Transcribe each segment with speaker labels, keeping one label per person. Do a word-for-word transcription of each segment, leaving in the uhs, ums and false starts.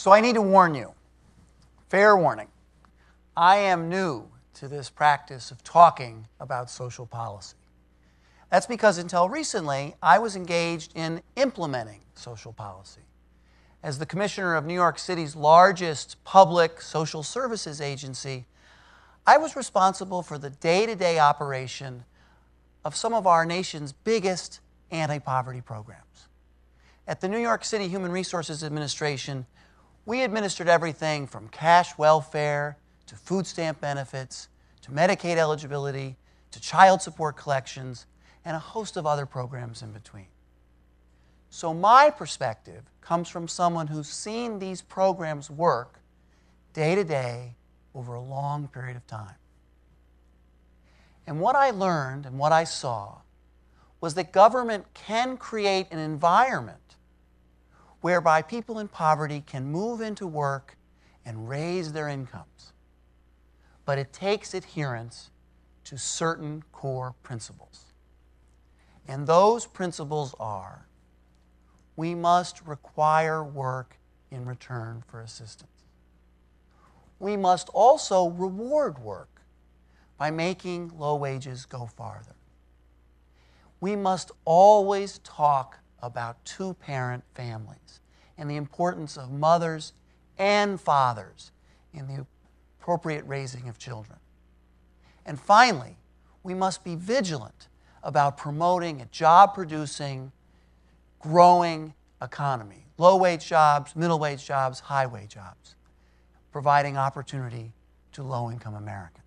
Speaker 1: So I need to warn you, fair warning, I am new to this practice of talking about social policy. That's because until recently, I was engaged in implementing social policy. As the commissioner of New York City's largest public social services agency, I was responsible for the day-to-day operation of some of our nation's biggest anti-poverty programs. At the New York City Human Resources Administration, we administered everything from cash welfare to food stamp benefits to Medicaid eligibility to child support collections and a host of other programs in between. So my perspective comes from someone who's seen these programs work day to day over a long period of time. And what I learned and what I saw was that government can create an environment whereby people in poverty can move into work and raise their incomes. But it takes adherence to certain core principles. And those principles are, we must require work in return for assistance. We must also reward work by making low wages go farther. We must always talk about two-parent families and the importance of mothers and fathers in the appropriate raising of children. And finally, we must be vigilant about promoting a job-producing, growing economy, low-wage jobs, middle-wage jobs, high-wage jobs, providing opportunity to low-income Americans.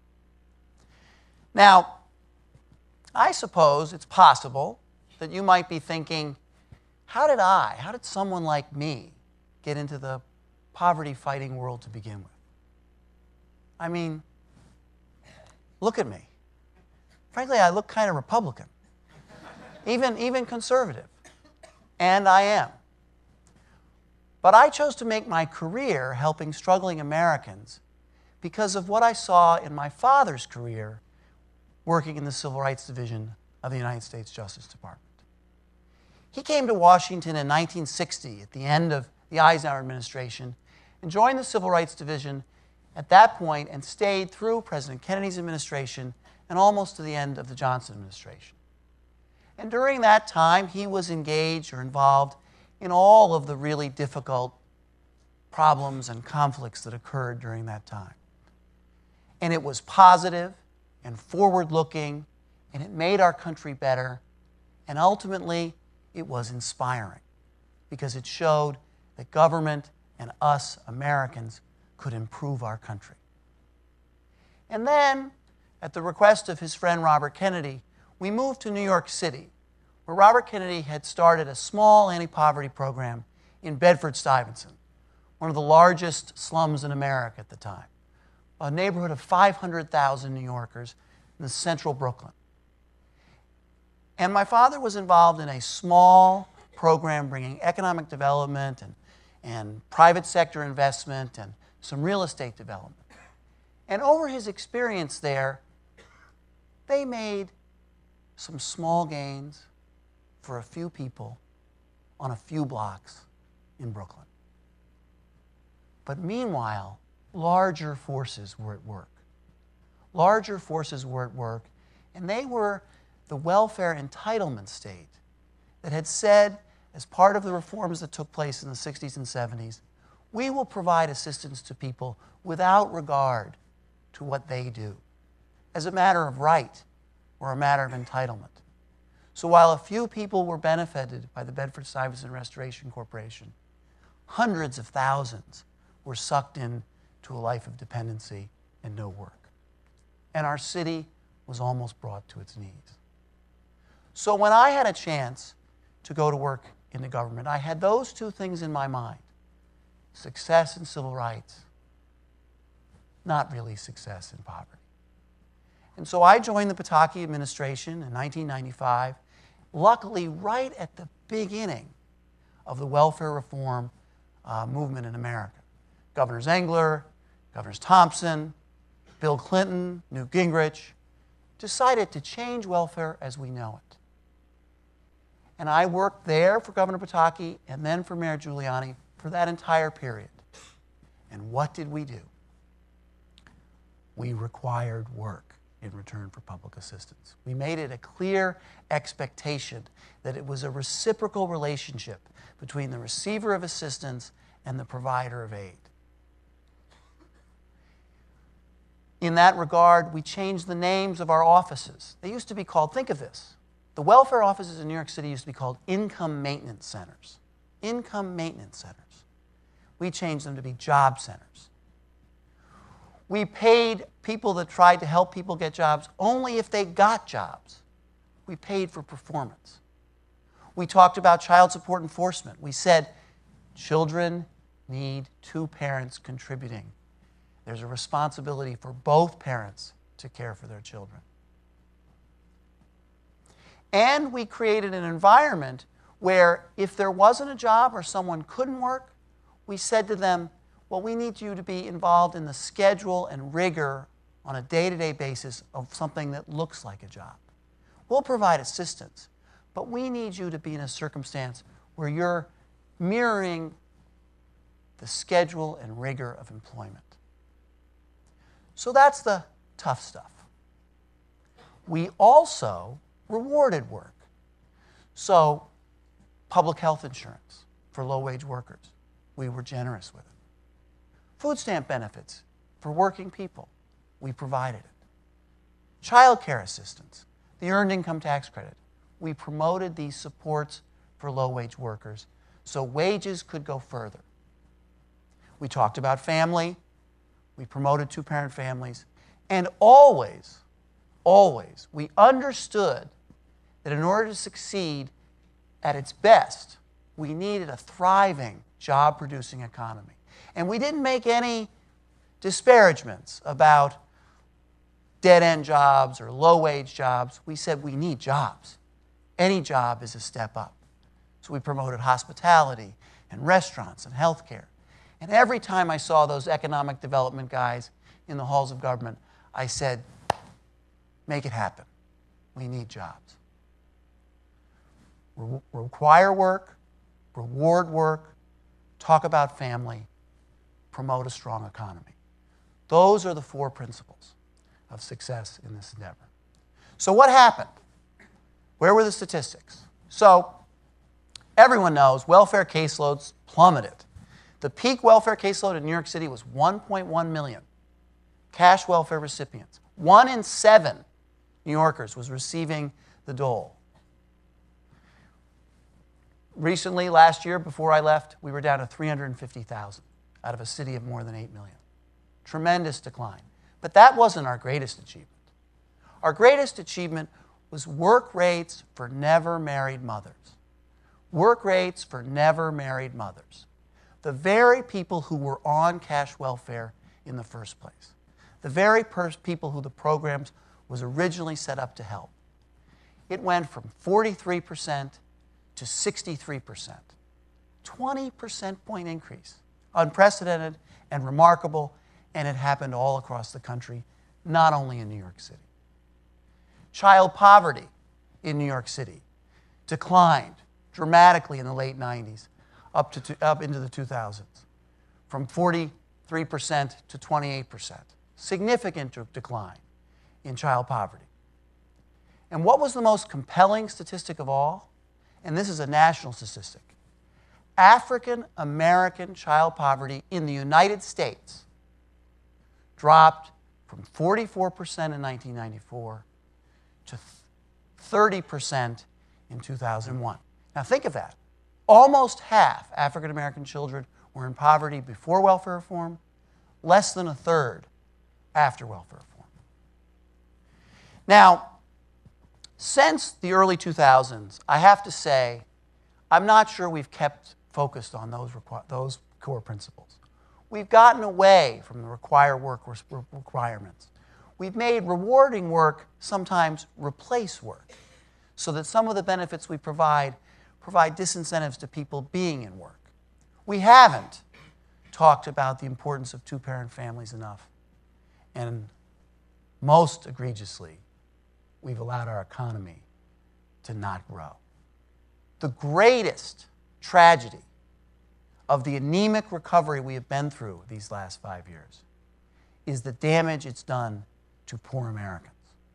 Speaker 1: Now, I suppose it's possible that you might be thinking, how did I, how did someone like me get into the poverty-fighting world to begin with? I mean, look at me. Frankly, I look kind of Republican, even, even conservative, and I am. But I chose to make my career helping struggling Americans because of what I saw in my father's career working in the Civil Rights Division of the United States Justice Department. He came to Washington in nineteen sixty at the end of the Eisenhower administration and joined the Civil Rights Division at that point and stayed through President Kennedy's administration and almost to the end of the Johnson administration. And during that time, he was engaged or involved in all of the really difficult problems and conflicts that occurred during that time. And it was positive and forward-looking, and it made our country better, and ultimately, it was inspiring because it showed that government and us Americans could improve our country. And then, at the request of his friend Robert Kennedy, we moved to New York City, where Robert Kennedy had started a small anti-poverty program in Bedford-Stuyvesant, one of the largest slums in America at the time, a neighborhood of five hundred thousand New Yorkers in the central Brooklyn. And my father was involved in a small program bringing economic development and, and private sector investment and some real estate development. And over his experience there, they made some small gains for a few people on a few blocks in Brooklyn. But meanwhile, larger forces were at work. Larger forces were at work, and they were the welfare entitlement state that had said, as part of the reforms that took place in the sixties and seventies, we will provide assistance to people without regard to what they do, as a matter of right or a matter of entitlement. So while a few people were benefited by the Bedford-Stuyvesant Restoration Corporation, hundreds of thousands were sucked in to a life of dependency and no work. And our city was almost brought to its knees. So when I had a chance to go to work in the government, I had those two things in my mind: success in civil rights, not really success in poverty. And so I joined the Pataki administration in nineteen ninety-five, luckily right at the beginning of the welfare reform uh, movement in America. Governor Zengler, Governors Thompson, Bill Clinton, Newt Gingrich decided to change welfare as we know it. And I worked there for Governor Pataki and then for Mayor Giuliani for that entire period. And what did we do? We required work in return for public assistance. We made it a clear expectation that it was a reciprocal relationship between the receiver of assistance and the provider of aid. In that regard, we changed the names of our offices. They used to be called, think of this, the welfare offices in New York City used to be called income maintenance centers. Income maintenance centers. We changed them to be job centers. We paid people that tried to help people get jobs only if they got jobs. We paid for performance. We talked about child support enforcement. We said children need two parents contributing. There's a responsibility for both parents to care for their children. And we created an environment where if there wasn't a job or someone couldn't work, we said to them, well, we need you to be involved in the schedule and rigor on a day-to-day basis of something that looks like a job. We'll provide assistance, but we need you to be in a circumstance where you're mirroring the schedule and rigor of employment. So that's the tough stuff. We also rewarded work. So public health insurance for low-wage workers, we were generous with it. Food stamp benefits for working people, we provided it. Child care assistance, the earned income tax credit, we promoted these supports for low-wage workers so wages could go further. We talked about family, we promoted two-parent families, and always, always, we understood that in order to succeed at its best, we needed a thriving, job-producing economy. And we didn't make any disparagements about dead-end jobs or low-wage jobs. We said we need jobs. Any job is a step up. So we promoted hospitality and restaurants and healthcare. And every time I saw those economic development guys in the halls of government, I said, make it happen. We need jobs. Re- require work, reward work, talk about family, promote a strong economy. Those are the four principles of success in this endeavor. So what happened? Where were the statistics? So everyone knows welfare caseloads plummeted. The peak welfare caseload in New York City was one point one million cash welfare recipients. One in seven New Yorkers was receiving the dole. Recently, last year, before I left, we were down to three hundred fifty thousand out of a city of more than eight million. Tremendous decline. But that wasn't our greatest achievement. Our greatest achievement was work rates for never married mothers. Work rates for never married mothers. The very people who were on cash welfare in the first place. The very pers- people who the programs was originally set up to help. It went from forty-three percent to sixty-three percent. twenty percent point increase. Unprecedented and remarkable, and it happened all across the country, not only in New York City. Child poverty in New York City declined dramatically in the late nineties, up, to, up into the two thousands, from forty-three percent to twenty-eight percent. Significant decline in child poverty. And what was the most compelling statistic of all? And this is a national statistic. African American child poverty in the United States dropped from forty-four percent in nineteen ninety-four to thirty percent in two thousand one. Now think of that. Almost half African American children were in poverty before welfare reform, less than a third after welfare reform. Now, since the early two thousands, I have to say, I'm not sure we've kept focused on those, requ- those core principles. We've gotten away from the require work requirements. We've made rewarding work sometimes replace work, so that some of the benefits we provide provide disincentives to people being in work. We haven't talked about the importance of two-parent families enough. And most egregiously, we've allowed our economy to not grow. The greatest tragedy of the anemic recovery we have been through these last five years is the damage it's done to poor Americans.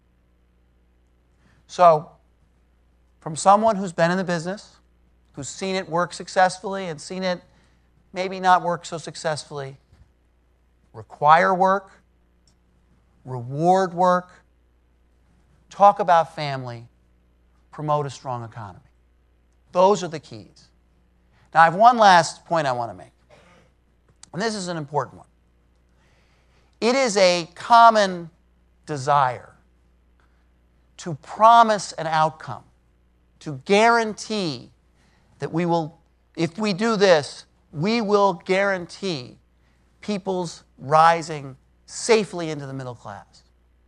Speaker 1: So, from someone who's been in the business, who's seen it work successfully and seen it maybe not work so successfully, require work, reward work, talk about family, promote a strong economy. Those are the keys. Now, I have one last point I want to make, and this is an important one. It is a common desire to promise an outcome, to guarantee that we will, if we do this, we will guarantee people's rising safely into the middle class.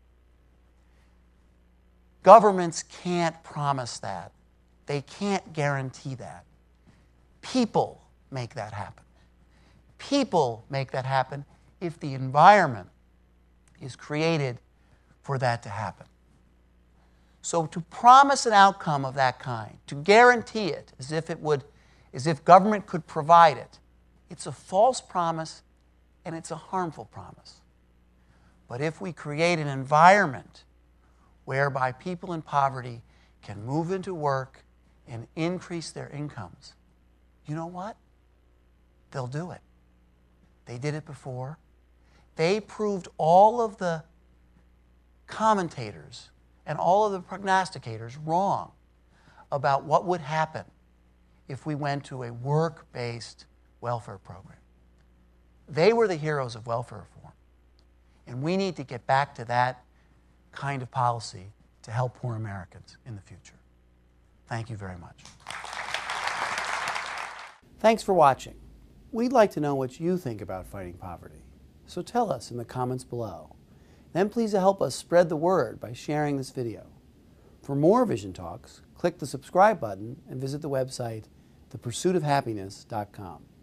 Speaker 1: Governments can't promise that. They can't guarantee that. People make that happen. People make that happen if the environment is created for that to happen. So to promise an outcome of that kind, to guarantee it as if it would, as if government could provide it, it's a false promise and it's a harmful promise. But if we create an environment whereby people in poverty can move into work and increase their incomes, you know what? They'll do it. They did it before. They proved all of the commentators and all of the prognosticators wrong about what would happen if we went to a work-based welfare program. They were the heroes of welfare reform. And we need to get back to that kind of policy to help poor Americans in the future. Thank you very much. Thanks for watching. We'd like to know what you think about fighting poverty, so tell us in the comments below. Then please help us spread the word by sharing this video. For more Vision Talks, click the subscribe button and visit the website the pursuit of happiness dot com.